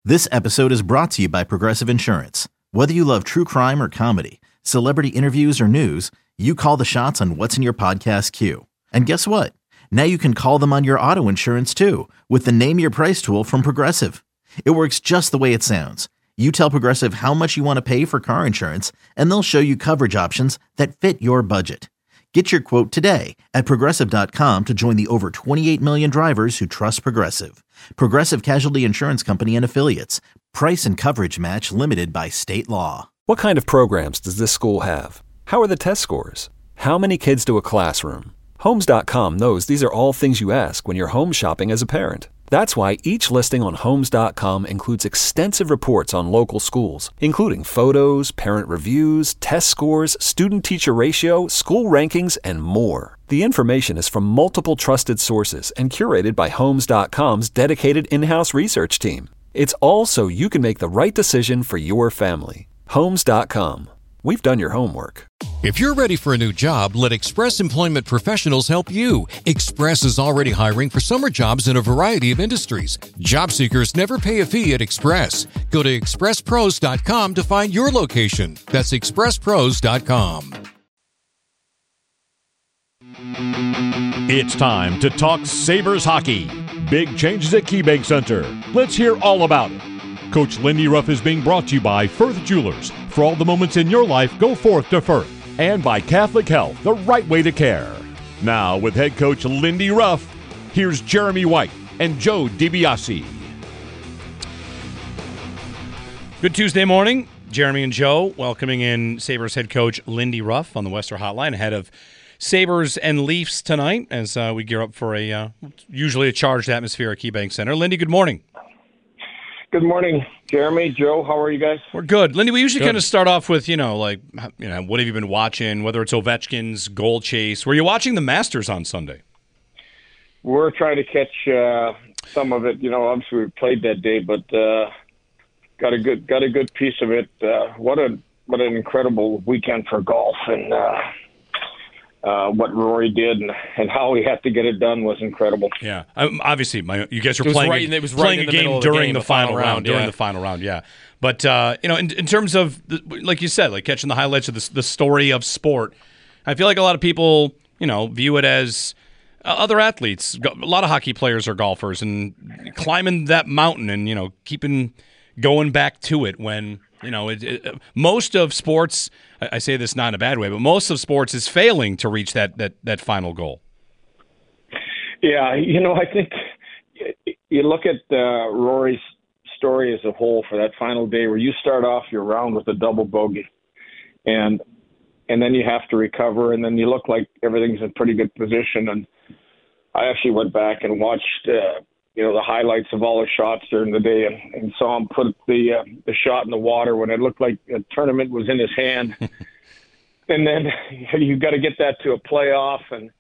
This episode is brought to you by Progressive Insurance. Whether you love true crime or comedy, celebrity interviews or news, you call the shots on what's in your podcast queue. And guess what? Now you can call them on your auto insurance too with the Name Your Price tool from Progressive. It works just the way it sounds. You tell Progressive how much you want to pay for car insurance, and they'll show you coverage options that fit your budget. Get your quote today at Progressive.com to join the over 28 million drivers who trust Progressive. Progressive Casualty Insurance Company and Affiliates. Price and coverage match limited by state law. What kind of programs does this school have? How are the test scores? How many kids to a classroom? Homes.com knows these are all things you ask when you're home shopping as a parent. That's why each listing on Homes.com includes extensive reports on local schools, including photos, parent reviews, test scores, student-teacher ratio, school rankings, and more. The information is from multiple trusted sources and curated by Homes.com's dedicated in-house research team. It's all so you can make the right decision for your family. Homes.com. We've done your homework. If you're ready for a new job, let Express Employment Professionals help you. Express is already hiring for summer jobs in a variety of industries. Job seekers never pay a fee at Express. Go to expresspros.com to find your location. That's expresspros.com. It's time to talk Sabres hockey. Big changes at KeyBank Center. Let's hear all about it. Coach Lindy Ruff is being brought to you by Firth Jewelers. For all the moments in your life, go forth to Firth. And by Catholic Health, the right way to care. Now, with head coach Lindy Ruff, here's Jeremy White and Joe DiBiase. Good Tuesday morning. Jeremy and Joe welcoming in Sabres head coach Lindy Ruff on the Western Hotline ahead of Sabres and Leafs tonight as we gear up for usually a charged atmosphere at KeyBank Center. Lindy, good morning. Good morning, Jeremy, Joe. How are you guys? We're good. Lindy, we usually kind of start off with, what have you been watching, whether it's Ovechkin's goal chase. Were you watching the Masters on Sunday? We're trying to catch some of it. Obviously we played that day, but got a good piece of it. What an incredible weekend for golf, and what Rory did and how he had to get it done was incredible. Yeah, obviously, you guys were playing a game during the final round. During the final round, yeah. But in terms of like you said, like catching the highlights of the story of sport, I feel like a lot of people view it as other athletes. A lot of hockey players are golfers and climbing that mountain and keeping going back to it when. Most of sports, I say this not in a bad way, but most of sports is failing to reach that final goal. Yeah, I think you look at Rory's story as a whole for that final day where you start off your round with a double bogey and then you have to recover and then you look like everything's in pretty good position. And I actually went back and watched the highlights of all the shots during the day and saw him put the shot in the water when it looked like a tournament was in his hand. And then you've got to get that to a playoff. And,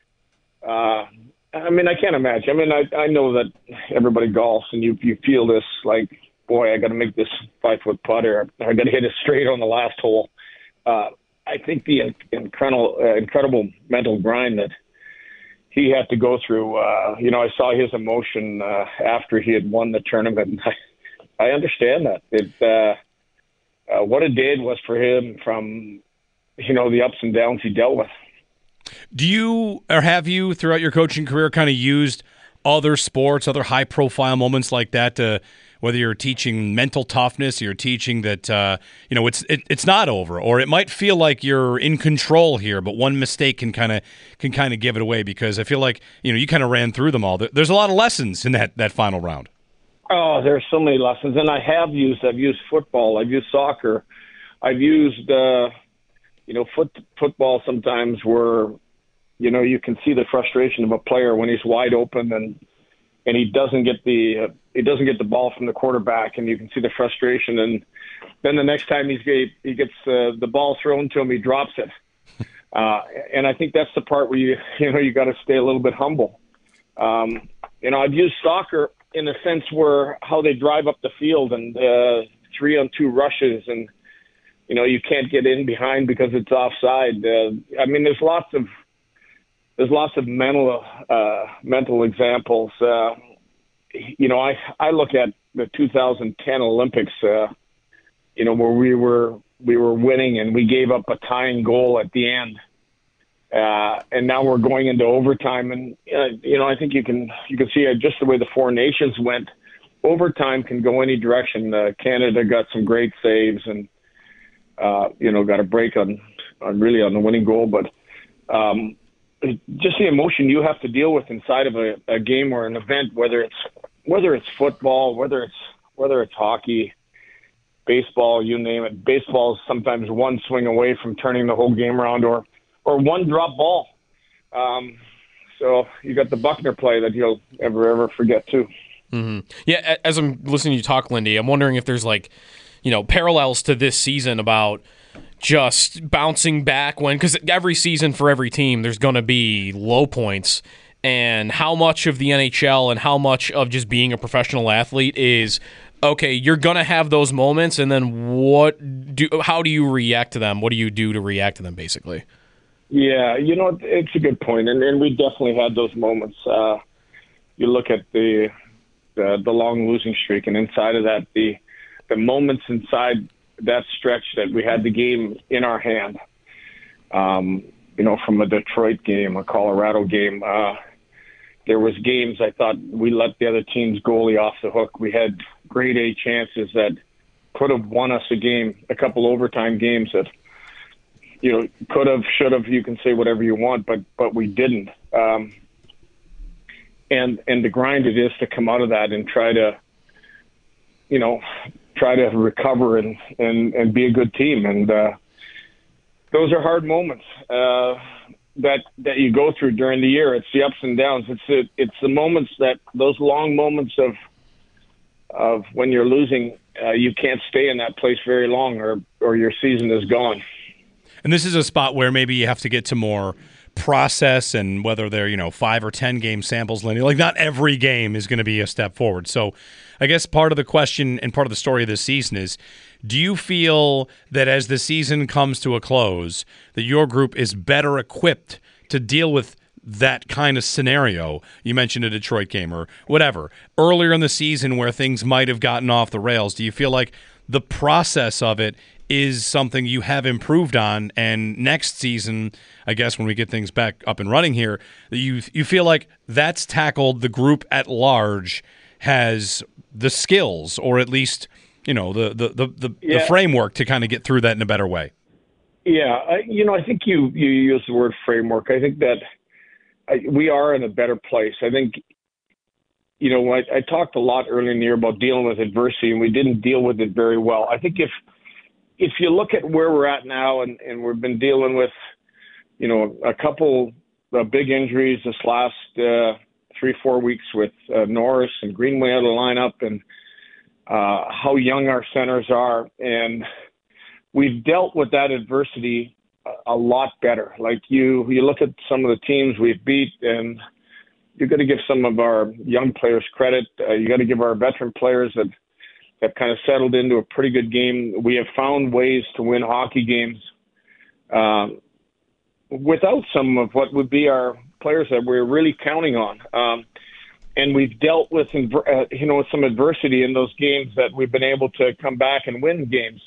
I can't imagine. I know that everybody golfs and you feel this like, boy, I got to make this 5-foot putter. I got to hit it straight on the last hole. I think the incredible mental grind that he had to go through. I saw his emotion after he had won the tournament. I understand that. What a day it was for him from, the ups and downs he dealt with. Do you or have you throughout your coaching career kind of used other sports, other high-profile moments like that to whether you're teaching mental toughness, or you're teaching that it's not over, or it might feel like you're in control here, but one mistake can kind of give it away? Because I feel like you kind of ran through them all. There's a lot of lessons in that final round. Oh, there's so many lessons, and I've used football, I've used soccer, I've used football sometimes where you can see the frustration of a player when he's wide open and he doesn't get the ball from the quarterback, and you can see the frustration. And then the next time he gets the ball thrown to him, he drops it. And I think that's the part where you got to stay a little bit humble. I've used soccer in the sense where how they drive up the field and 3-on-2 rushes, and you can't get in behind because it's offside. There's lots of mental examples. I look at the 2010 Olympics, where we were winning and we gave up a tying goal at the end. And now we're going into overtime, and I think you can see just the way the Four Nations went. Overtime can go any direction. Canada got some great saves and got a break on the winning goal, but just the emotion you have to deal with inside of a game or an event, whether it's football, whether it's hockey, baseball, you name it. Baseball is sometimes one swing away from turning the whole game around, or one drop ball. So you got the Buckner play that you'll ever forget too. Mm-hmm. Yeah, as I'm listening to you talk, Lindy, I'm wondering if there's parallels to this season about just bouncing back because every season for every team there's going to be low points, and how much of the NHL and how much of just being a professional athlete is okay, you're going to have those moments, and then how do you react to them? What do you do to react to them, basically? Yeah, it's a good point, and we definitely had those moments. You look at the long losing streak, and inside of that, the moments inside that stretch that we had the game in our hand. From a Detroit game, a Colorado game, there was games I thought we let the other team's goalie off the hook. We had grade A chances that could have won us a game, a couple overtime games that, could have, should have, you can say whatever you want, but we didn't. And the grind it is to come out of that and try to recover and be a good team. And those are hard moments that you go through during the year. It's the ups and downs. It's the moments those long moments of when you're losing, you can't stay in that place very long or your season is gone. And this is a spot where maybe you have to get to more process, and whether they're 5 or 10 game samples, Lindy, like not every game is going to be a step forward. So I guess part of the question and part of the story of this season is, do you feel that as the season comes to a close that your group is better equipped to deal with that kind of scenario? You mentioned a Detroit game or whatever earlier in the season where things might have gotten off the rails. Do you feel like the process of it is something you have improved on, and next season, I guess when we get things back up and running here, you feel like that's tackled, the group at large has the skills, or at least the framework to kind of get through that in a better way? Yeah, I think you use the word framework. I think that we are in a better place. I think, I talked a lot earlier in the year about dealing with adversity, and we didn't deal with it very well. I think if you look at where we're at now, and we've been dealing with, a couple of big injuries this last 3-4 weeks with Norris and Greenway out of the lineup, and how young our centers are, and we've dealt with that adversity a lot better. Like you look at some of the teams we've beat, and you've got to give some of our young players credit. You got to give our veteran players that have kind of settled into a pretty good game. We have found ways to win hockey games without some of what would be our players that we're really counting on. And we've dealt with, some adversity in those games that we've been able to come back and win games.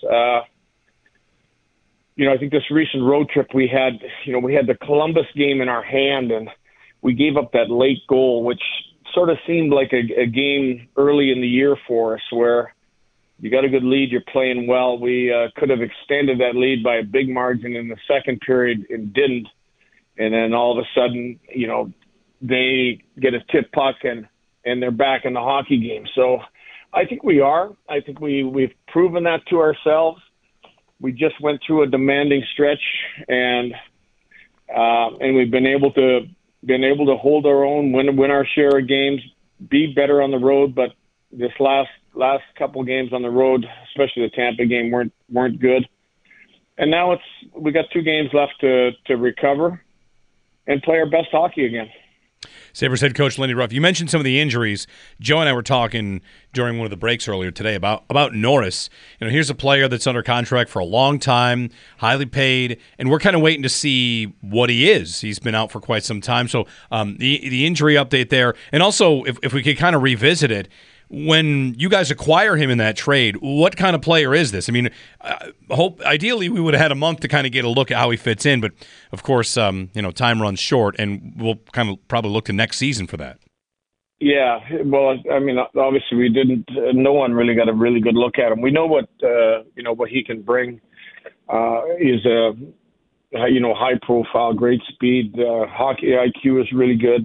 I think this recent road trip we had the Columbus game in our hand, and we gave up that late goal, which sort of seemed like a game early in the year for us where you got a good lead, you're playing well. We could have extended that lead by a big margin in the second period and didn't. And then all of a sudden, they get a tip puck and they're back in the hockey game. So I think we are. I think we've proven that to ourselves. We just went through a demanding stretch, and we've been able to hold our own, win our share of games, be better on the road. But this last couple games on the road, especially the Tampa game, weren't good. And now we got 2 games left to recover and play our best hockey again. Sabres head coach Lindy Ruff, you mentioned some of the injuries. Joe and I were talking during one of the breaks earlier today about Norris. Here's a player that's under contract for a long time, highly paid, and we're kind of waiting to see what he is. He's been out for quite some time. So the injury update there. And also, if we could kind of revisit it, when you guys acquire him in that trade, what kind of player is this? I mean, ideally we would have had a month to kind of get a look at how he fits in, but of course, time runs short, and we'll kind of probably look to next season for that. Yeah, well, I mean, obviously we didn't. No one really got a really good look at him. We know what he can bring. He's a high profile, great speed. Hockey IQ is really good.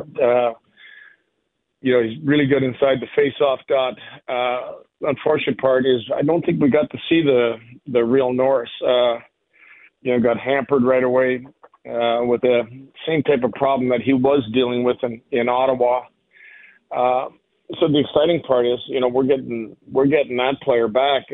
He's really good inside the face-off dot. Unfortunate part is I don't think we got to see the real Norris. Got hampered right away with the same type of problem that he was dealing with in Ottawa. So the exciting part is, we're getting that player back,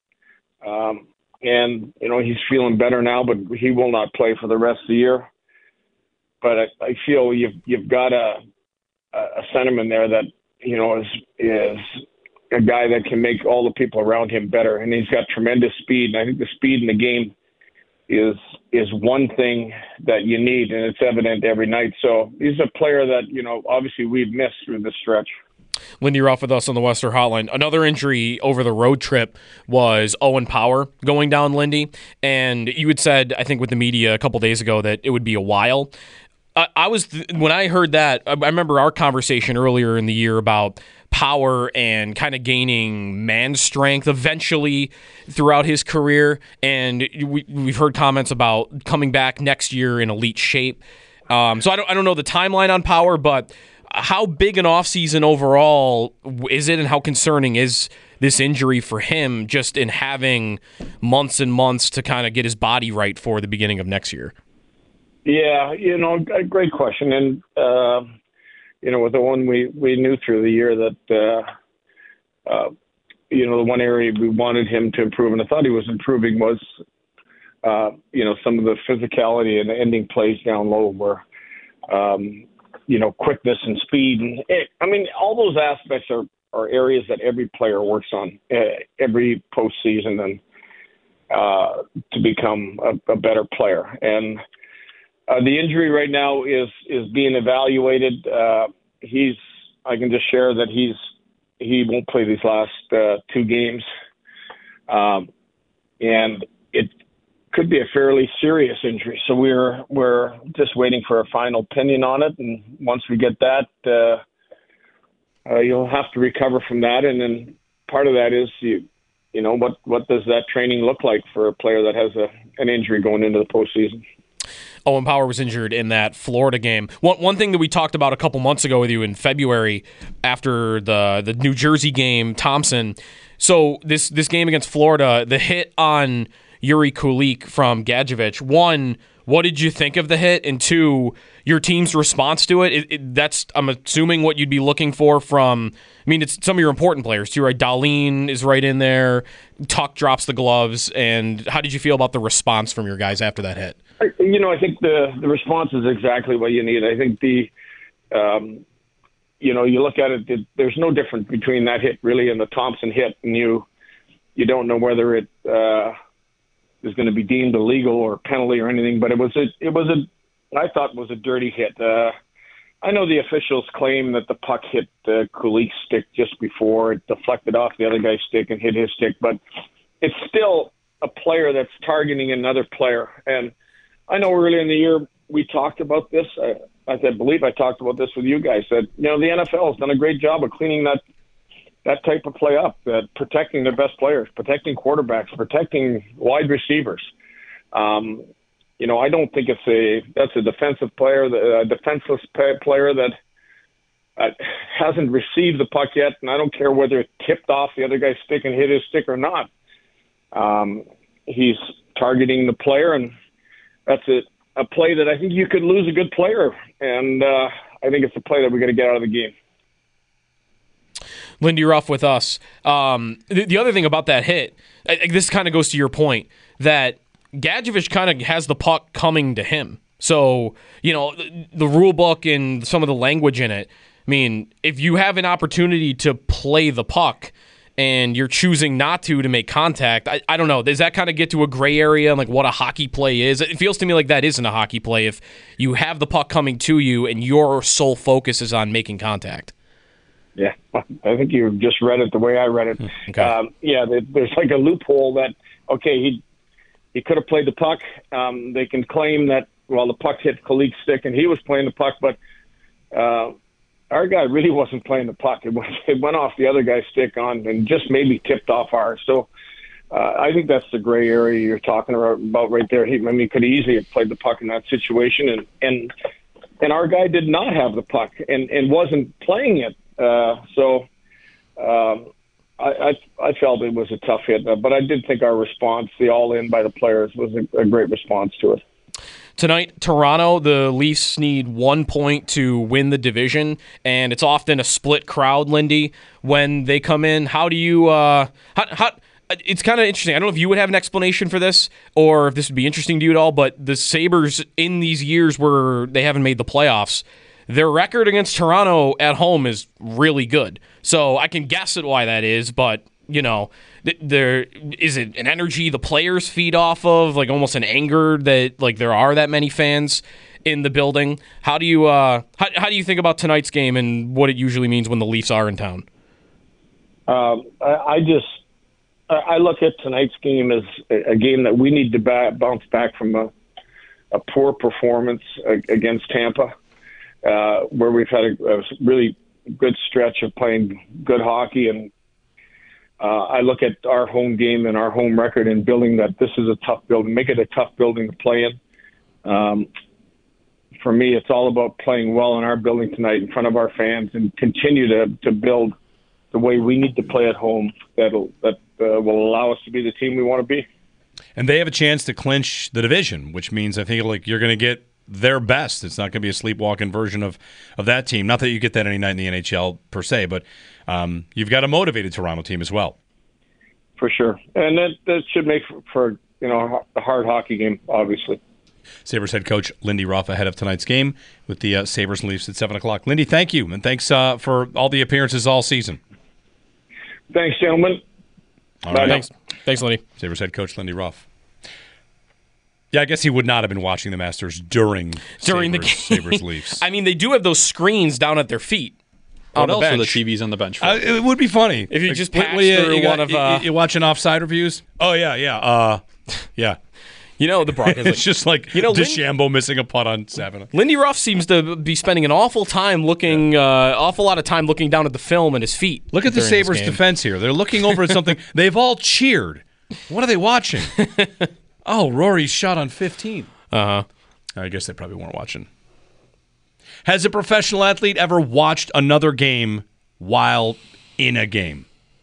and he's feeling better now, but he will not play for the rest of the year. But I feel you've got a sentiment there that is a guy that can make all the people around him better, and he's got tremendous speed. And I think the speed in the game is one thing that you need, and it's evident every night. So he's a player that obviously we've missed through this stretch. Lindy Ruff with us on the Western Hotline. Another injury over the road trip was Owen Power going down, Lindy, and you had said, I think with the media a couple days ago, that it would be a while. When I heard that, I remember our conversation earlier in the year about Power and kind of gaining man strength eventually throughout his career, and we've heard comments about coming back next year in elite shape. So I don't know the timeline on Power, but how big an offseason overall is it, and how concerning is this injury for him just in having months and months to kind of get his body right for the beginning of next year? Yeah, a great question. And, with the one we knew through the year that, the one area we wanted him to improve, and I thought he was improving, was, some of the physicality and the ending plays down low where, quickness and speed. And all those aspects are areas that every player works on every postseason and to become a better player. And the injury right now is being evaluated. I can just share that he won't play these last 2 games. And it could be a fairly serious injury. So we're just waiting for a final opinion on it. And once we get that, you'll have to recover from that. And then part of that is, what does that training look like for a player that has an injury going into the postseason? Owen Power was injured in that Florida game. One thing that we talked about a couple months ago with you in February after the New Jersey game, Thompson. So this game against Florida, the hit on Yuri Kulich from Gadjevich. 1, what did you think of the hit? And 2, your team's response to it? That's, I'm assuming, what you'd be looking for from, it's some of your important players too, right? Dahlin is right in there. Tuck drops the gloves. And how did you feel about the response from your guys after that hit? I think the response is exactly what you need. I think you look at it, there's no difference between that hit really and the Thompson hit, and you don't know whether it is going to be deemed illegal or penalty or anything, but I thought it was a dirty hit. I know the officials claim that the puck hit Kulich's stick just before it deflected off the other guy's stick and hit his stick, but it's still a player that's targeting another player. And I know earlier in the year we talked about this. I believe I talked about this with you guys, that the NFL has done a great job of cleaning that type of play up, protecting their best players, protecting quarterbacks, protecting wide receivers. I don't think that's a defensive player, a defenseless player that hasn't received the puck yet, and I don't care whether it tipped off the other guy's stick and hit his stick or not. He's targeting the player, and that's a play that I think you could lose a good player, and I think it's a play that we got to get out of the game. Lindy Ruff with us. The other thing about that hit, this kind of goes to your point, that Gadjevich kind of has the puck coming to him. So, the rule book and some of the language in it, if you have an opportunity to play the puck and you're choosing not to make contact, I don't know. Does that kind of get to a gray area on what a hockey play is? It feels to me like that isn't a hockey play if you have the puck coming to you and your sole focus is on making contact. Yeah, I think you just read it the way I read it. Okay. There's like a loophole that, okay, he could have played the puck. They can claim that, well, the puck hit Kalik's stick and he was playing the puck, but our guy really wasn't playing the puck. It went off the other guy's stick and just maybe tipped off ours. So I think that's the gray area you're talking about right there. He could easily have played the puck in that situation, and our guy did not have the puck and wasn't playing it. I felt it was a tough hit, but I did think our response, the all-in by the players, was a great response to it. Tonight, Toronto, the Leafs need 1 point to win the division, and it's often a split crowd, Lindy, when they come in. How do you it's kind of interesting. I don't know if you would have an explanation for this or if this would be interesting to you at all, but the Sabres in these years where they haven't made the playoffs, their record against Toronto at home is really good. So I can guess at why that is, but, there is it an energy the players feed off of, like almost an anger that like there are that many fans in the building. How do you how do you think about tonight's game and what it usually means when the Leafs are in town? I look at tonight's game as a game that we need to bounce back from a poor performance against Tampa. Where we've had a really good stretch of playing good hockey. And I look at our home game and our home record and building that this is a tough building, make it a tough building to play in. For me, it's all about playing well in our building tonight in front of our fans and continue to build the way we need to play at home that will allow us to be the team we want to be. And they have a chance to clinch the division, which means I think like you're going to get their best. It's not going to be a sleepwalking version of that team. Not that you get that any night in the NHL per se, but you've got a motivated Toronto team as well. For sure. And that should make for a hard hockey game, obviously. Sabres head coach Lindy Ruff ahead of tonight's game with the Sabres and Leafs at 7 o'clock. Lindy, thank you, and thanks for all the appearances all season. Thanks, gentlemen. All right. Thanks, Lindy. Sabres head coach Lindy Ruff. Yeah, I guess he would not have been watching the Masters during the game. Sabres Leafs. I mean, they do have those screens down at their feet. What else are the TVs on the bench for? It would be funny if you just patch through one of. You're watching offside reviews. Oh yeah. The Broncos. It's just like DeChambeau missing a putt on 7. Lindy Ruff seems to be spending an awful lot of time looking down at the film and his feet. Look at the Sabres' defense here. They're looking over at something. They've all cheered. What are they watching? Oh, Rory's shot on 15. Uh-huh. I guess they probably weren't watching. Has a professional athlete ever watched another game while in a game?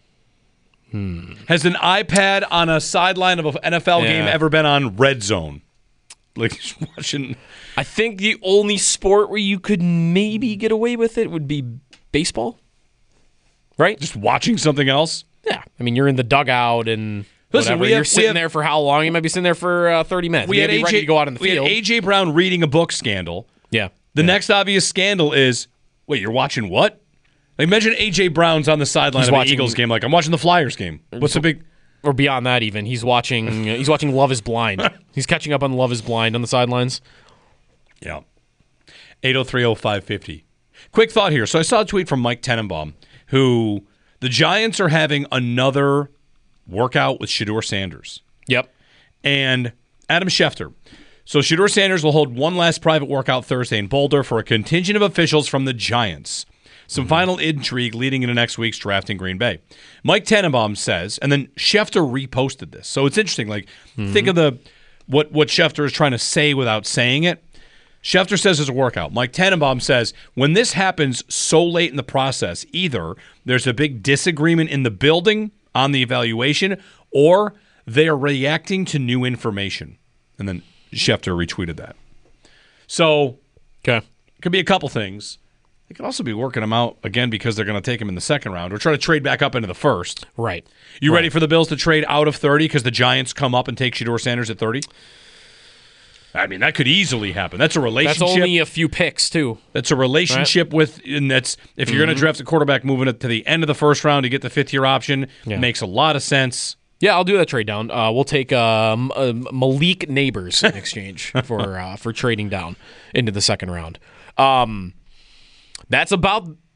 Has an iPad on a sideline of an NFL game ever been on Red Zone? Like watching. I think the only sport where you could maybe get away with it would be baseball. Right? Just watching something else? Yeah. I mean, you're in the dugout and whatever. You're sitting there for how long? You might be sitting there for 30 minutes. We had ready to go out in the field. We had A.J. Brown reading a book scandal. Yeah. The next obvious scandal is, wait, you're watching what? Like, imagine A.J. Brown's on the sideline of the Eagles game. Like, I'm watching the Flyers game. What's the big... Or beyond that even. He's watching Love is Blind. He's catching up on Love is Blind on the sidelines. Yeah. 803-0550. Quick thought here. So I saw a tweet from Mike Tenenbaum, who the Giants are having another workout with Shedeur Sanders. Yep. And Adam Schefter. So Shedeur Sanders will hold one last private workout Thursday in Boulder for a contingent of officials from the Giants. Some final intrigue leading into next week's draft in Green Bay. Mike Tenenbaum says, and then Schefter reposted this. So it's interesting. Like, think of what Schefter is trying to say without saying it. Schefter says it's a workout. Mike Tenenbaum says, when this happens so late in the process, either there's a big disagreement in the building on the evaluation, or they are reacting to new information. And then Schefter retweeted that. So, it could be a couple things. They could also be working him out again because they're going to take him in the second round or try to trade back up into the first. Right. You ready for the Bills to trade out of 30 because the Giants come up and take Shedeur Sanders at 30? I mean, that could easily happen. That's a relationship. That's only a few picks, too. That's a relationship and that's if you're going to draft a quarterback moving it to the end of the first round to get the fifth-year option, makes a lot of sense. Yeah, I'll do that trade down. We'll take Malik Neighbors in exchange for trading down into the second round. That's about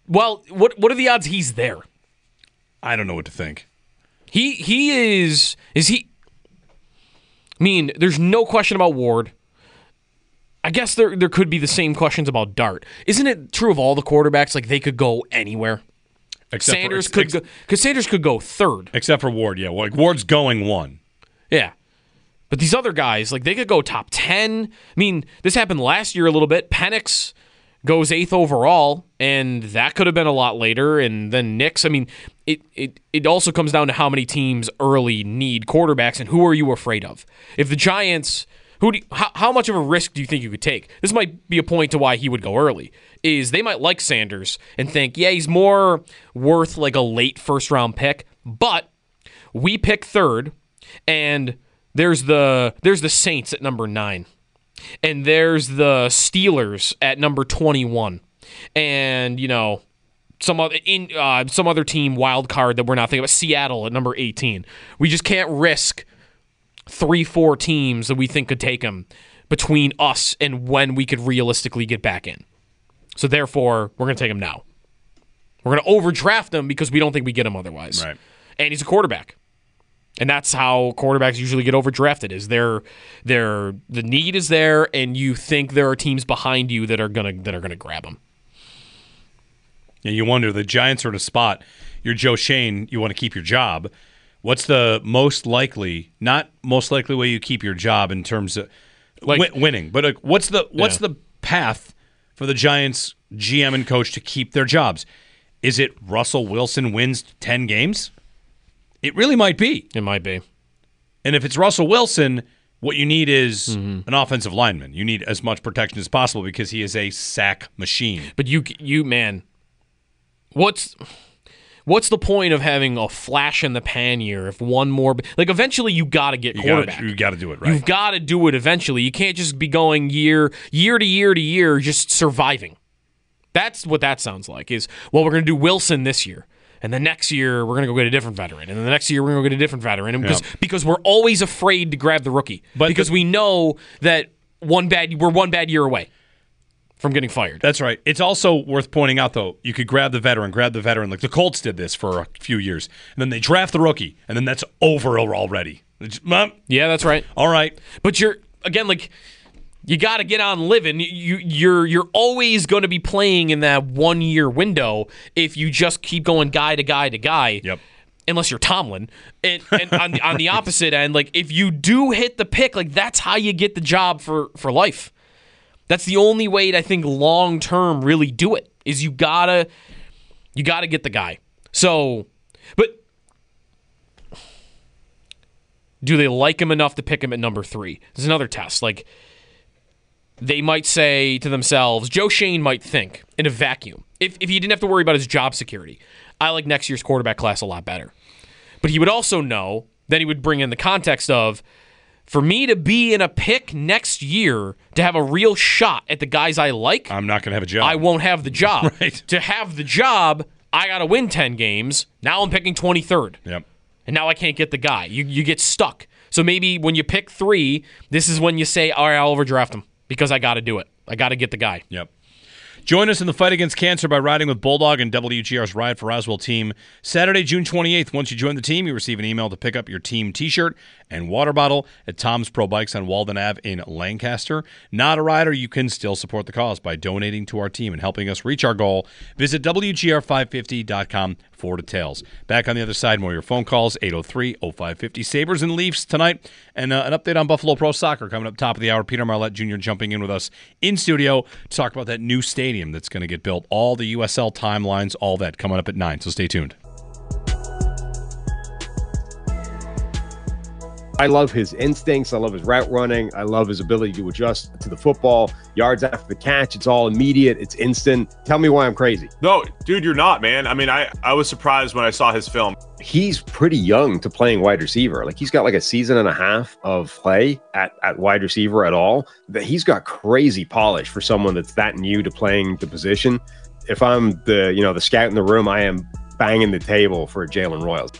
Well, what are the odds he's there? I don't know what to think. He is he? I mean, there's no question about Ward. I guess there could be the same questions about Dart. Isn't it true of all the quarterbacks? Like, they could go anywhere. Sanders could go third. Except for Ward, yeah. Like, Ward's going 1. Yeah. But these other guys, like, they could go top 10. I mean, this happened last year a little bit. Penix goes 8th overall, and that could have been a lot later. And then Nix. I mean, it also comes down to how many teams early need quarterbacks, and who are you afraid of? If the Giants... How much of a risk do you think you could take? This might be a point to why he would go early. Is they might like Sanders and think, yeah, he's more worth like a late first-round pick, but we pick third, and there's the Saints at number 9, and there's the Steelers at number 21, and some other team wild card that we're not thinking about, Seattle at number 18. We just can't risk 3-4 teams that we think could take him between us and when we could realistically get back in. So therefore, we're going to take him now. We're going to overdraft him because we don't think we get him otherwise. Right. And he's a quarterback. And that's how quarterbacks usually get overdrafted. Is the need is there, and you think there are teams behind you that are gonna grab him. Yeah, you wonder, the Giants are in a spot. You're Joe Schoen, you want to keep your job. What's the most likely, not most likely way you keep your job in terms of winning, but what's the path for the Giants GM and coach to keep their jobs? Is it Russell Wilson wins 10 games? It really might be. It might be. And if it's Russell Wilson, what you need is an offensive lineman. You need as much protection as possible because he is a sack machine. But you man, What's the point of having a flash in the pan year if one more... Like, eventually you got to get quarterback. You got to do it, right? You've got to do it eventually. You can't just be going year to year, just surviving. That's what that sounds like, is, well, we're going to do Wilson this year, and the next year we're going to go get a different veteran, and then the next year we're going to go get a different veteran, and because we're always afraid to grab the rookie, because we know that we're one bad year away from getting fired. That's right. It's also worth pointing out, though, you could grab the veteran. Like the Colts did this for a few years. And then they draft the rookie, and then that's over already. Yeah, that's right. All right. But you got to get on living. You're always going to be playing in that 1 year window if you just keep going guy to guy to guy. Yep. Unless you're Tomlin. And on the opposite end, like, if you do hit the pick, like, that's how you get the job for life. That's the only way to, I think, long term really do it, is you gotta get the guy. So, but do they like him enough to pick him at number 3? There's another test. Like, they might say to themselves, Joe Schoen might think in a vacuum, if he didn't have to worry about his job security, I like next year's quarterback class a lot better. But he would also know, then he would bring in the context of, for me to be in a pick next year, to have a real shot at the guys I like, I'm not going to have a job. I won't have the job. Right. To have the job, I got to win 10 games. Now I'm picking 23rd. Yep. And now I can't get the guy. You get stuck. So maybe when you pick 3, this is when you say, all right, I'll overdraft him because I got to do it. I got to get the guy. Yep. Join us in the fight against cancer by riding with Bulldog and WGR's Ride for Roswell team. Saturday, June 28th. Once you join the team, you receive an email to pick up your team t-shirt and water bottle at Tom's Pro Bikes on Walden Ave in Lancaster. Not a rider, you can still support the cause by donating to our team and helping us reach our goal. Visit WGR550.com for details. Back on the other side, more of your phone calls, 803-0550. Sabres and Leafs tonight, and an update on Buffalo Pro Soccer coming up top of the hour. Peter Marlette Jr. jumping in with us in studio to talk about that new stadium that's going to get built, all the USL timelines, all that coming up at 9, so stay tuned. I love his instincts. I love his route running. I love his ability to adjust to the football. Yards after the catch, it's all immediate. It's instant. Tell me why I'm crazy. No, dude, you're not, man. I mean, I was surprised when I saw his film. He's pretty young to playing wide receiver. Like, he's got like a season and a half of play at wide receiver at all. That he's got crazy polish for someone that's that new to playing the position. If I'm the scout in the room, I am banging the table for Jalen Royals.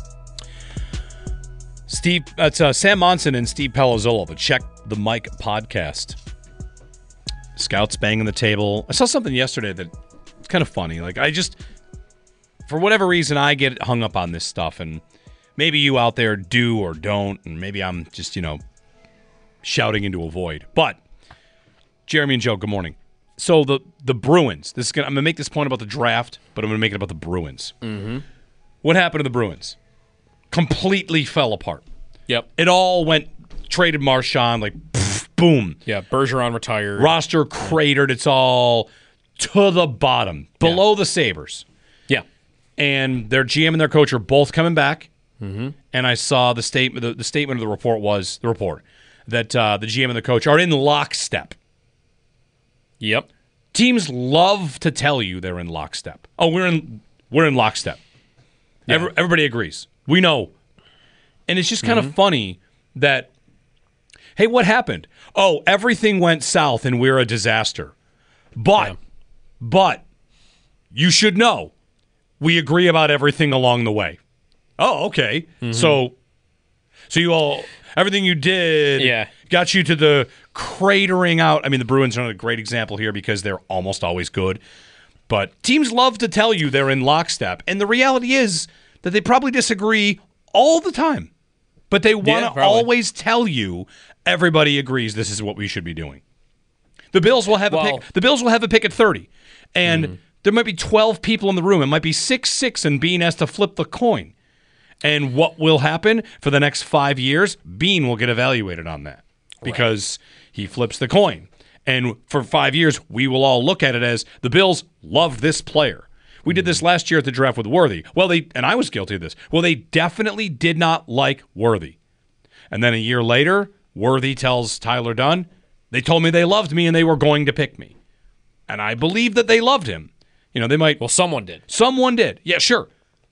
Sam Monson and Steve Palazzolo, the Check the Mic podcast. Scouts banging the table. I saw something yesterday that kind kind of funny. Like, I just, for whatever reason, I get hung up on this stuff, and maybe you out there do or don't, and maybe I'm just, shouting into a void. But, Jeremy and Joe, good morning. So the Bruins, I'm going to make this point about the draft, but I'm going to make it about the Bruins. Mm-hmm. What happened to the Bruins? Completely fell apart. Yep. It all went, traded Marchand, like, boom. Yeah, Bergeron retired. Roster cratered. It's all to the bottom, below the Sabres. Yeah. And their GM and their coach are both coming back. Mm-hmm. And I saw the statement. The statement of the report was that the GM and the coach are in lockstep. Yep. Teams love to tell you they're in lockstep. Oh, we're in lockstep. Yeah. Everybody agrees. We know. And it's just kind of funny that, hey, what happened? Oh, everything went south and we're a disaster. But you should know, we agree about everything along the way. Oh, okay. Mm-hmm. So you all, everything you did got you to the cratering out. I mean, the Bruins are a great example here because they're almost always good. But teams love to tell you they're in lockstep. And the reality is that they probably disagree all the time. But they want to always tell you everybody agrees this is what we should be doing. The Bills will have a pick. The Bills will have a pick at 30. And there might be 12 people in the room. It might be 6-6 and Bean has to flip the coin. And what will happen for the next 5 years? Bean will get evaluated on that because he flips the coin. And for 5 years, we will all look at it as the Bills loved this player. We did this last year at the draft with Worthy. And I was guilty of this. Well, they definitely did not like Worthy. And then a year later, Worthy tells Tyler Dunn, they told me they loved me and they were going to pick me. And I believe that they loved him. They might. Well, someone did. Someone did. Yeah, sure.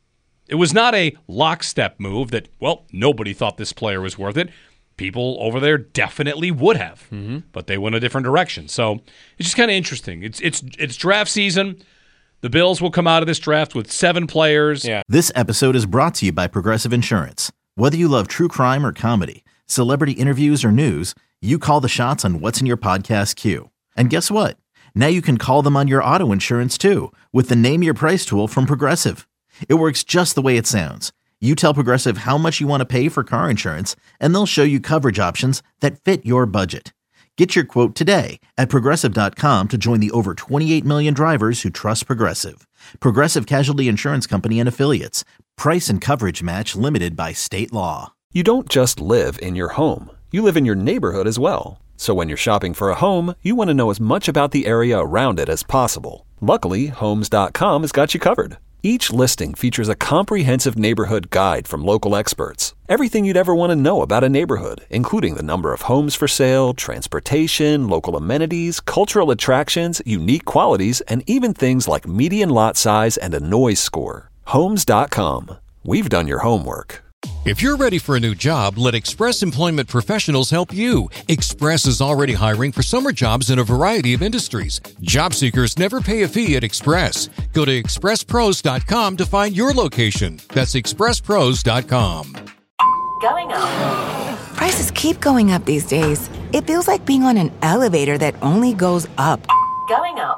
It was not a lockstep move that, nobody thought this player was worth it. People over there definitely would have, but they went a different direction. So it's just kind of interesting. It's draft season. The Bills will come out of this draft with 7 players. Yeah. This episode is brought to you by Progressive Insurance. Whether you love true crime or comedy, celebrity interviews or news, you call the shots on what's in your podcast queue. And guess what? Now you can call them on your auto insurance too with the Name Your Price tool from Progressive. It works just the way it sounds. You tell Progressive how much you want to pay for car insurance, and they'll show you coverage options that fit your budget. Get your quote today at Progressive.com to join the over 28 million drivers who trust Progressive. Progressive Casualty Insurance Company and Affiliates. Price and coverage match limited by state law. You don't just live in your home. You live in your neighborhood as well. So when you're shopping for a home, you want to know as much about the area around it as possible. Luckily, Homes.com has got you covered. Each listing features a comprehensive neighborhood guide from local experts. Everything you'd ever want to know about a neighborhood, including the number of homes for sale, transportation, local amenities, cultural attractions, unique qualities, and even things like median lot size and a noise score. Homes.com. We've done your homework. If you're ready for a new job, let Express Employment Professionals help you. Express is already hiring for summer jobs in a variety of industries. Job seekers never pay a fee at Express. Go to expresspros.com to find your location. That's expresspros.com. Going up. Prices keep going up these days. It feels like being on an elevator that only goes up. Going up.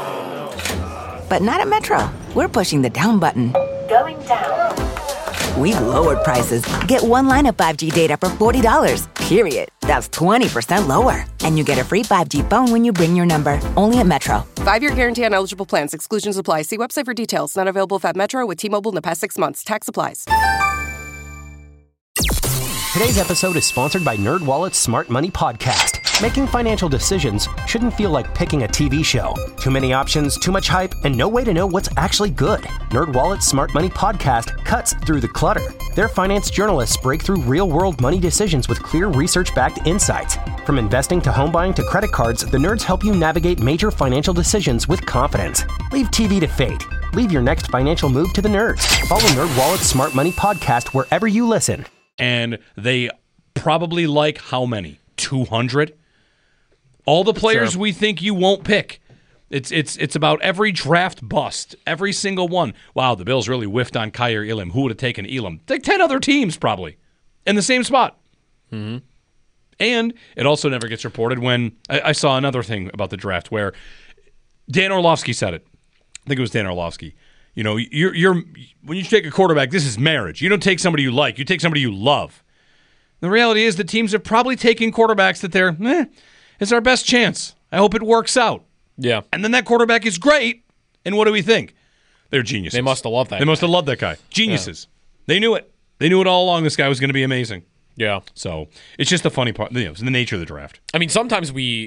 But not at Metro. We're pushing the down button. Going down. We've lowered prices. Get one line of 5G data for $40, period. That's 20% lower. And you get a free 5G phone when you bring your number. Only at Metro. 5-year guarantee on eligible plans. Exclusions apply. See website for details. Not available at Metro with T-Mobile in the past 6 months. Tax applies. Today's episode is sponsored by NerdWallet's Smart Money Podcast. Making financial decisions shouldn't feel like picking a TV show. Too many options, too much hype, and no way to know what's actually good. NerdWallet's Smart Money Podcast cuts through the clutter. Their finance journalists break through real-world money decisions with clear research-backed insights. From investing to home buying to credit cards, the nerds help you navigate major financial decisions with confidence. Leave TV to fate. Leave your next financial move to the nerds. Follow NerdWallet's Smart Money Podcast wherever you listen. And they probably like how many? 200? All the players we think you won't pick. It's about every draft bust, every single one. Wow, the Bills really whiffed on Kaiir Elam. Who would have taken Elam? Like 10 other teams probably in the same spot. Mm-hmm. And it also never gets reported when I saw another thing about the draft where Dan Orlovsky said it. I think it was Dan Orlovsky. You know, you're when you take a quarterback, this is marriage. You don't take somebody you like. You take somebody you love. The reality is the teams are probably taking quarterbacks that they're, it's our best chance. I hope it works out. Yeah. And then that quarterback is great. And what do we think? They're geniuses. They must have loved that guy. They must have loved that guy. Geniuses. Yeah. They knew it. They knew it all along. This guy was going to be amazing. Yeah. So it's just the funny part. You know, it's the nature of the draft. I mean, sometimes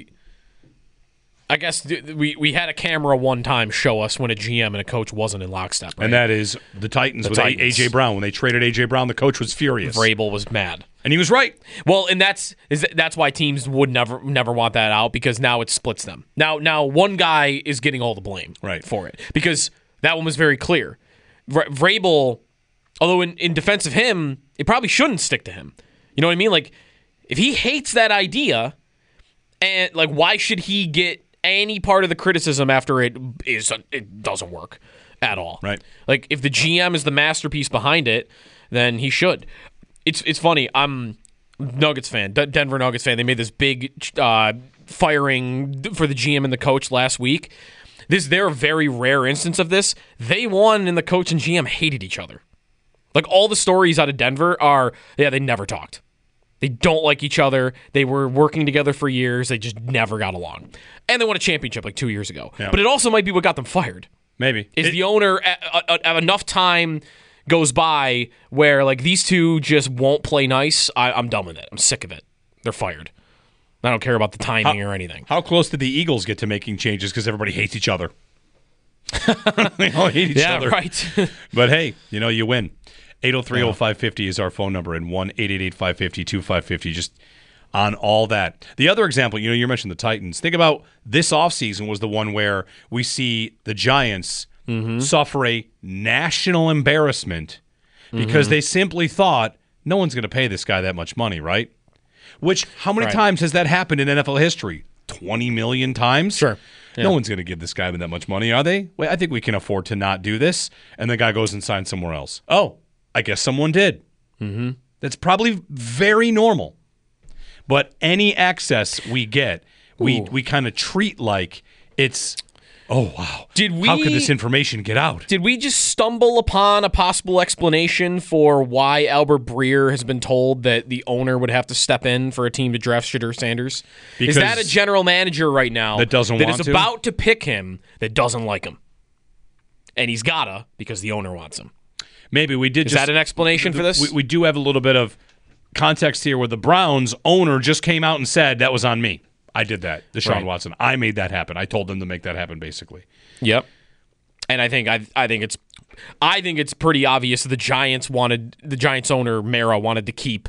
I guess we had a camera one time show us when a GM and a coach wasn't in lockstep. Right? And that is the Titans with A.J. Brown. When they traded A.J. Brown, the coach was furious. Vrabel was mad. And he was right. Well, and that's why teams would never want that out, because now it splits them. Now one guy is getting all the blame for it, because that one was very clear. Vrabel, although in defense of him, it probably shouldn't stick to him. You know what I mean? Like, if he hates that idea, and like, why should he get any part of the criticism after it doesn't work at all? Right. Like, if the GM is the masterpiece behind it, then he should. It's funny. I'm Nuggets fan, Denver Nuggets fan. They made this big firing for the GM and the coach last week. They're a very rare instance of this. They won, and the coach and GM hated each other. Like, all the stories out of Denver are, they never talked. They don't like each other. They were working together for years. They just never got along. And they won a championship like 2 years ago. Yeah. But it also might be what got them fired. Maybe. The owner, enough time goes by where like these two just won't play nice. I'm done with it. I'm sick of it. They're fired. I don't care about the timing or anything. How close did the Eagles get to making changes because everybody hates each other? They all hate each other. Yeah, right. But hey, you win. 803-0550 is our phone number, and 1-888-550-2550. Just on all that. The other example, you mentioned the Titans. Think about this offseason was the one where we see the Giants suffer a national embarrassment because they simply thought no one's going to pay this guy that much money, right? Which, how many times has that happened in NFL history? 20 million times? Sure. Yeah. No one's going to give this guy that much money, are they? Well, I think we can afford to not do this. And the guy goes and signs somewhere else. Oh, I guess someone did. Mm-hmm. That's probably very normal. But any access we get, we kind of treat like it's, oh, wow. How could this information get out? Did we just stumble upon a possible explanation for why Albert Breer has been told that the owner would have to step in for a team to draft Shedeur Sanders? Is that a general manager right now that is about to pick him that doesn't like him? And he's gotta, because the owner wants him. Maybe we did. Is that an explanation for this? We do have a little bit of context here where the Browns owner just came out and said, that was on me. I did that. Deshaun Watson. I made that happen. I told them to make that happen, basically. Yep. And I think it's pretty obvious that the Giants owner, Mara, wanted to keep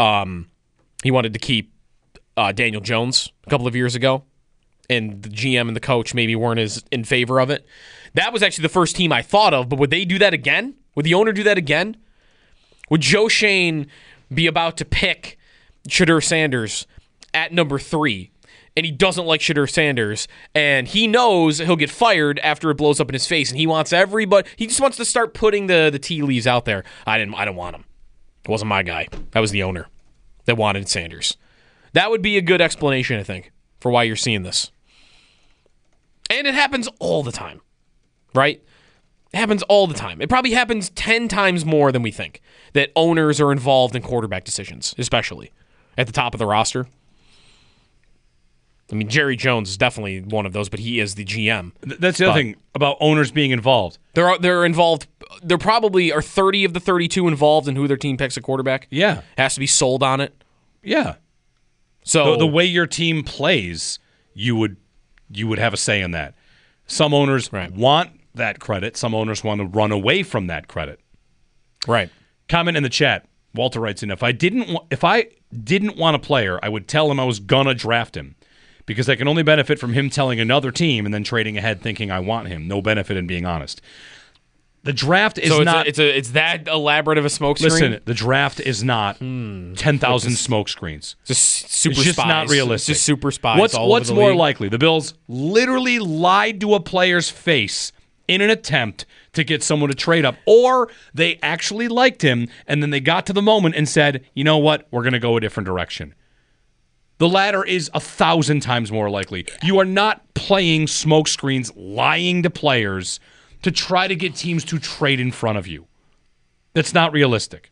Daniel Jones a couple of years ago. And the GM and the coach maybe weren't as in favor of it. That was actually the first team I thought of, but would they do that again? Would the owner do that again? Would Joe Schoen be about to pick Shedeur Sanders at number 3, and he doesn't like Shedeur Sanders, and he knows he'll get fired after it blows up in his face, and he wants everybody, he just wants to start putting the tea leaves out there. I don't want him. It wasn't my guy. That was the owner that wanted Sanders. That would be a good explanation, I think, for why you're seeing this. And it happens all the time, right? It happens all the time. It probably happens 10 times more than we think that owners are involved in quarterback decisions, especially at the top of the roster. I mean, Jerry Jones is definitely one of those, but he is the GM. That's the other thing about owners being involved. They're involved. There probably are 30 of the 32 involved in who their team picks a quarterback. Yeah. It has to be sold on it. Yeah. So the way your team plays, you would have a say in that. Some owners want that credit. Some owners want to run away from that credit. Right. Comment in the chat. Walter writes in, if I didn't want a player, I would tell him I was gonna draft him, because I can only benefit from him telling another team and then trading ahead thinking I want him. No benefit in being honest. The draft is not. It's that elaborate of a smoke screen. Listen, the draft is not 10,000 smoke screens. Just super it's just spies. not realistic. It's just super spies. What's more likely? The Bills literally lied to a player's face in an attempt to get someone to trade up, or they actually liked him and then they got to the moment and said, you know what, we're going to go a different direction. The latter is 1,000 times more likely. You are not playing smoke screens, lying to players to try to get teams to trade in front of you. That's not realistic.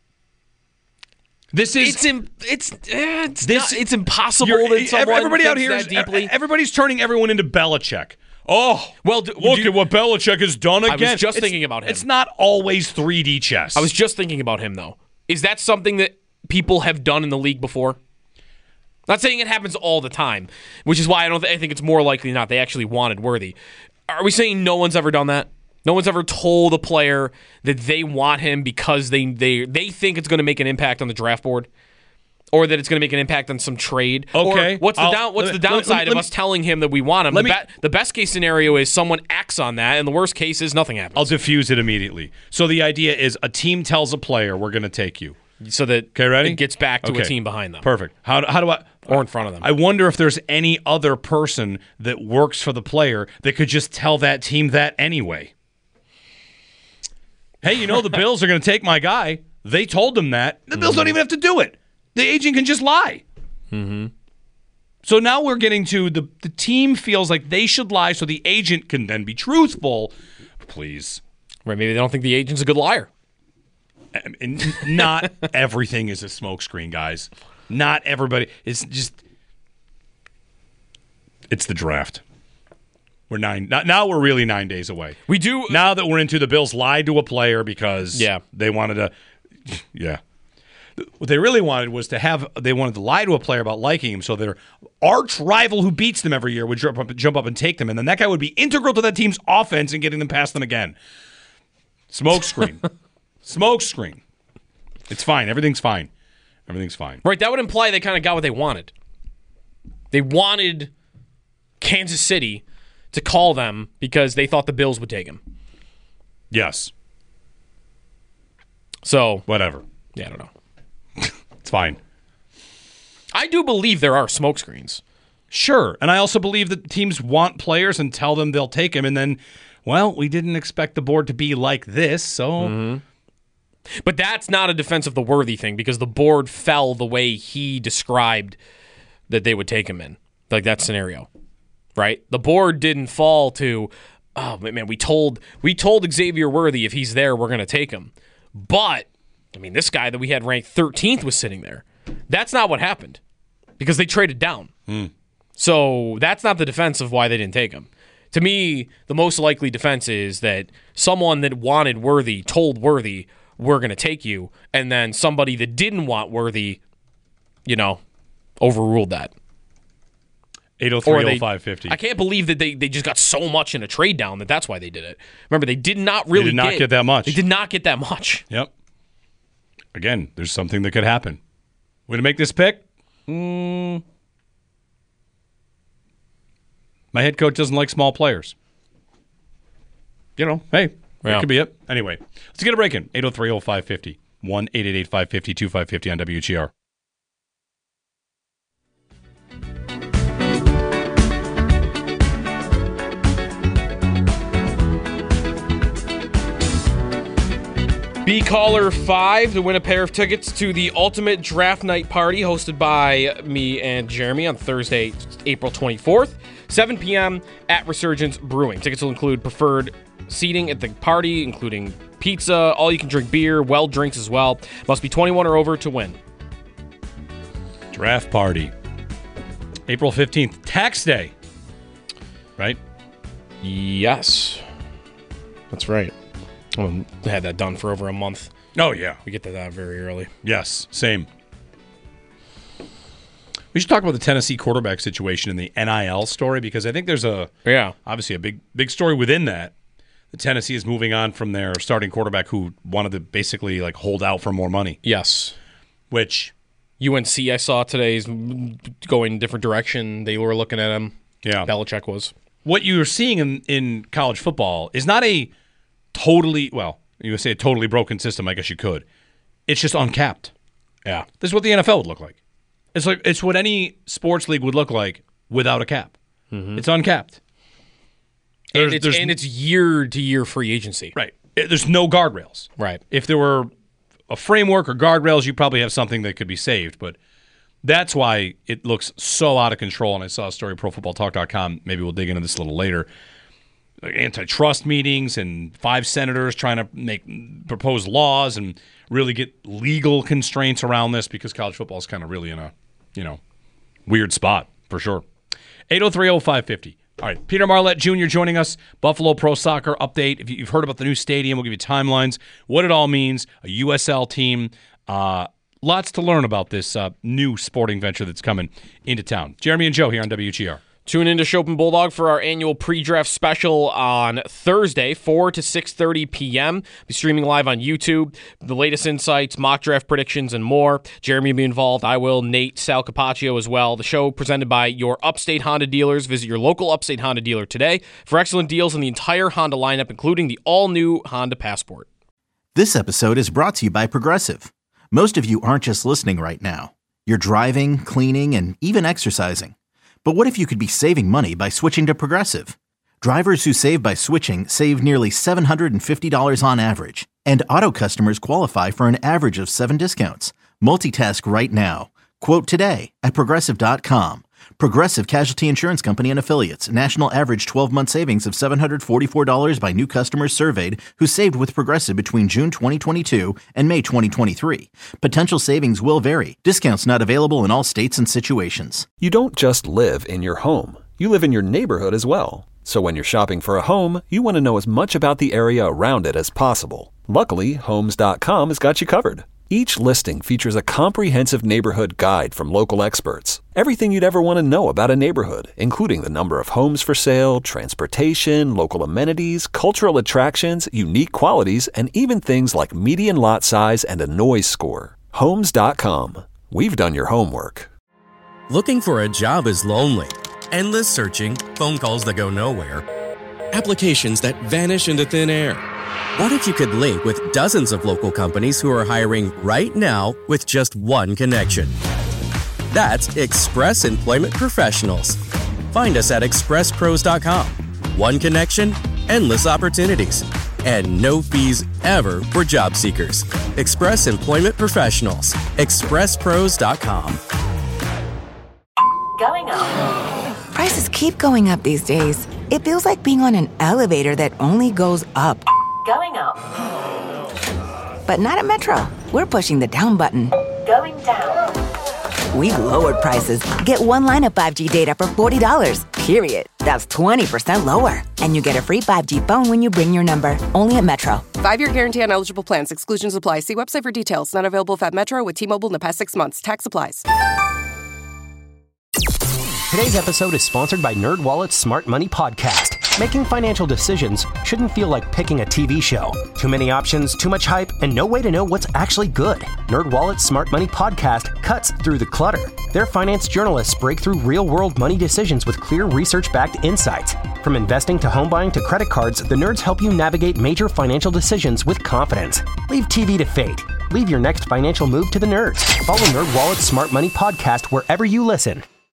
This is it's impossible that someone everybody out here that deeply. Everybody's turning everyone into Belichick. Oh, well, look at what Belichick has done again. I was just thinking about him. It's not always 3D chess. I was just thinking about him, though. Is that something that people have done in the league before? Not saying it happens all the time, which is why I think it's more likely not they actually wanted Worthy. Are we saying no one's ever done that? No one's ever told a player that they want him because they think it's going to make an impact on the draft board? Or that it's going to make an impact on some trade. Okay. Or what's the downside of us telling him that we want him? The best case scenario is someone acts on that, and the worst case is nothing happens. I'll diffuse it immediately. So the idea is a team tells a player, we're going to take you. So that ready? It gets back to a team behind them. Perfect. How do I... Or in front of them. I wonder if there's any other person that works for the player that could just tell that team that anyway. Hey, the Bills are going to take my guy. They told them that. The Bills don't even have to do it. The agent can just lie. Mm-hmm. So now we're getting to the team feels like they should lie so the agent can then be truthful. Please. Right, maybe they don't think the agent's a good liar. And not everything is a smokescreen, guys. Not everybody. It's the draft. Now we're really 9 days away. We do. Now that we're into the Bills lied to a player because they wanted to. Yeah. What they really wanted was they wanted to lie to a player about liking him so their arch rival who beats them every year would jump up and take them, and then that guy would be integral to that team's offense and getting them past them again. Smokescreen. Smokescreen. It's fine. Everything's fine. Everything's fine. Right, that would imply they kind of got what they wanted. They wanted Kansas City to call them because they thought the Bills would take him. Yes. So. Whatever. Yeah, I don't know. It's fine. I do believe there are smokescreens. Sure. And I also believe that teams want players and tell them they'll take him. And then, we didn't expect the board to be like this, so. Mm-hmm. But that's not a defense of the Worthy thing because the board fell the way he described that they would take him in. Like that scenario. Right? The board didn't fall to, oh, man, we told Xavier Worthy if he's there, we're going to take him. But, this guy that we had ranked 13th was sitting there. That's not what happened because they traded down. So that's not the defense of why they didn't take him. To me, the most likely defense is that someone that wanted Worthy told Worthy, we're going to take you, and then somebody that didn't want Worthy, overruled that. 803-0550. I can't believe that they just got so much in a trade down that's why they did it. Remember, they did not really get that much. They did not get that much. Yep. Again, there's something that could happen. We're going to make this pick? My head coach doesn't like small players. Hey, that could be it. Anyway, let's get a break in. 803-0550. 1-888-550-2550 on WGR. Be caller 5 to win a pair of tickets to the Ultimate Draft Night Party hosted by me and Jeremy on Thursday, April 24th, 7 p.m. at Resurgence Brewing. Tickets will include preferred seating at the party, including pizza, all-you-can-drink beer, well drinks as well. Must be 21 or over to win. Draft Party. April 15th, tax day. Right? Yes. That's right. I had that done for over a month. Oh, yeah. We get that out very early. Yes, same. We should talk about the Tennessee quarterback situation in the NIL story because I think there's obviously a big story within that. The Tennessee is moving on from their starting quarterback who wanted to basically hold out for more money. Yes. Which UNC I saw today is going a different direction. They were looking at him. Yeah. Belichick was. What you're seeing in college football is not a totally, you would say a totally broken system, I guess you could. It's just uncapped. Yeah. This is what the NFL would look like. It's what any sports league would look like without a cap. Mm-hmm. It's uncapped. And it's year-to-year free agency. Right. There's no guardrails. Right. If there were a framework or guardrails, you probably have something that could be saved. But that's why it looks so out of control. And I saw a story, ProFootballTalk.com. Maybe we'll dig into this a little later. antitrust meetings and 5 senators trying to propose laws and really get legal constraints around this because college football is kind of really in a, weird spot for sure. 803-0550. All right, Peter Marlett Jr. joining us, Buffalo Pro Soccer update. If you've heard about the new stadium, we'll give you timelines, what it all means, a USL team. Lots to learn about this new sporting venture that's coming into town. Jeremy and Joe here on WGR. Tune in to Chopin Bulldog for our annual pre-draft special on Thursday, 4 to 6:30 p.m. Be streaming live on YouTube. The latest insights, mock draft predictions, and more. Jeremy will be involved. I will. Nate, Sal Capaccio as well. The show presented by your Upstate Honda dealers. Visit your local Upstate Honda dealer today for excellent deals on the entire Honda lineup, including the all-new Honda Passport. This episode is brought to you by Progressive. Most of you aren't just listening right now. You're driving, cleaning, and even exercising. But what if you could be saving money by switching to Progressive? Drivers who save by switching save nearly $750 on average, and auto customers qualify for an average of 7 discounts. Multitask right now. Quote today at Progressive.com. Progressive Casualty Insurance Company and Affiliates. National average 12-month savings of $744 by new customers surveyed who saved with Progressive between June 2022 and May 2023. Potential savings will vary. Discounts not available in all states and situations. You don't just live in your home. You live in your neighborhood as well. So when you're shopping for a home, you want to know as much about the area around it as possible. Luckily, Homes.com has got you covered. Each listing features a comprehensive neighborhood guide from local experts. Everything you'd ever want to know about a neighborhood, including the number of homes for sale, transportation, local amenities, cultural attractions, unique qualities, and even things like median lot size and a noise score. Homes.com. We've done your homework. Looking for a job is lonely. Endless searching, phone calls that go nowhere, applications that vanish into thin air. What if you could link with dozens of local companies who are hiring right now with just one connection? That's Express Employment Professionals. Find us at expresspros.com. One connection, endless opportunities, and no fees ever for job seekers. Express Employment Professionals. expresspros.com. Going up. Prices keep going up these days. It feels like being on an elevator that only goes up. Going up. But not at Metro. We're pushing the down button. Going down. We've lowered prices. Get one line of 5G data for $40, period. That's 20% lower. And you get a free 5G phone when you bring your number. Only at Metro. 5-year guarantee on eligible plans. Exclusions apply. See website for details. Not available if at Metro with T-Mobile in the past 6 months. Tax applies. Today's episode is sponsored by NerdWallet's Smart Money Podcast. Making financial decisions shouldn't feel like picking a TV show. Too many options, too much hype, and no way to know what's actually good. NerdWallet's Smart Money Podcast cuts through the clutter. Their finance journalists break through real-world money decisions with clear research-backed insights. From investing to home buying to credit cards, the nerds help you navigate major financial decisions with confidence. Leave TV to fate. Leave your next financial move to the nerds. Follow NerdWallet's Smart Money Podcast wherever you listen.